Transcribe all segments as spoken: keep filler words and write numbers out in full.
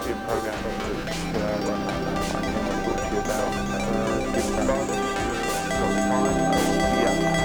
in programming that uh, I can talk to you about uh, different regardless of time. Uh, yeah.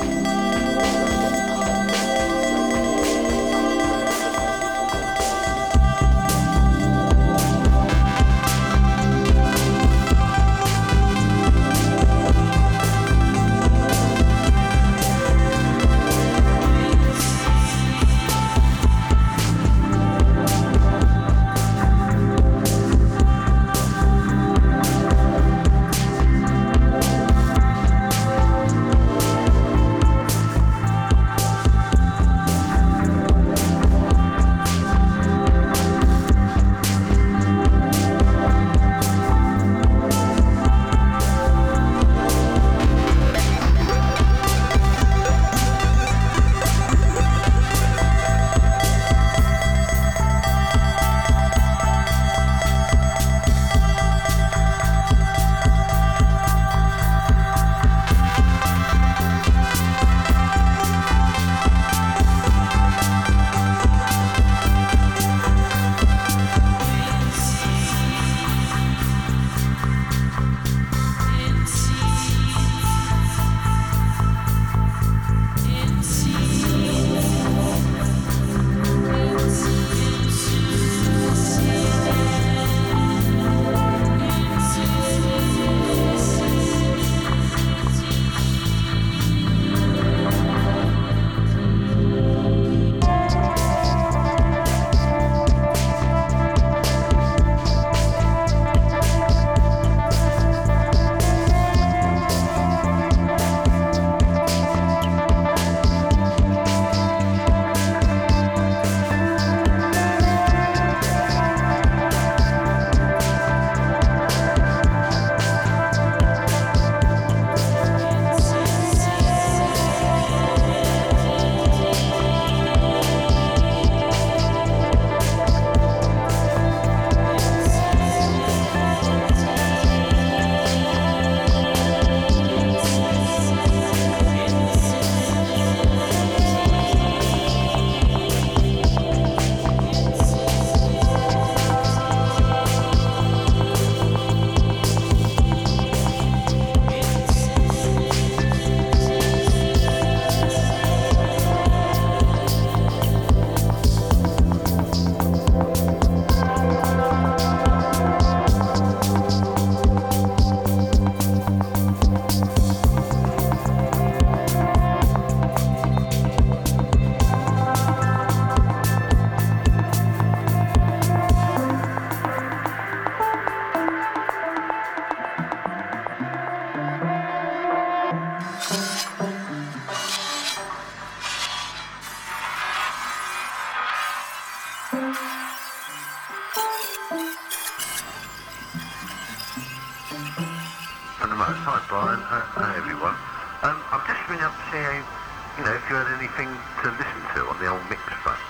Hi Brian, hi, hi everyone. Um, I'm just ringing up to see how, you know, if you had anything to listen to on the old mix front.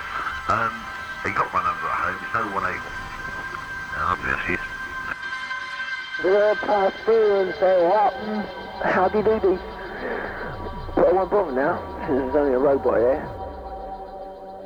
Um, you got my number at home, it's oh one eight one. Now, obviously. Yeah, pass through and say what? Howdy doody. But I won't bother now, since there's only a robot here.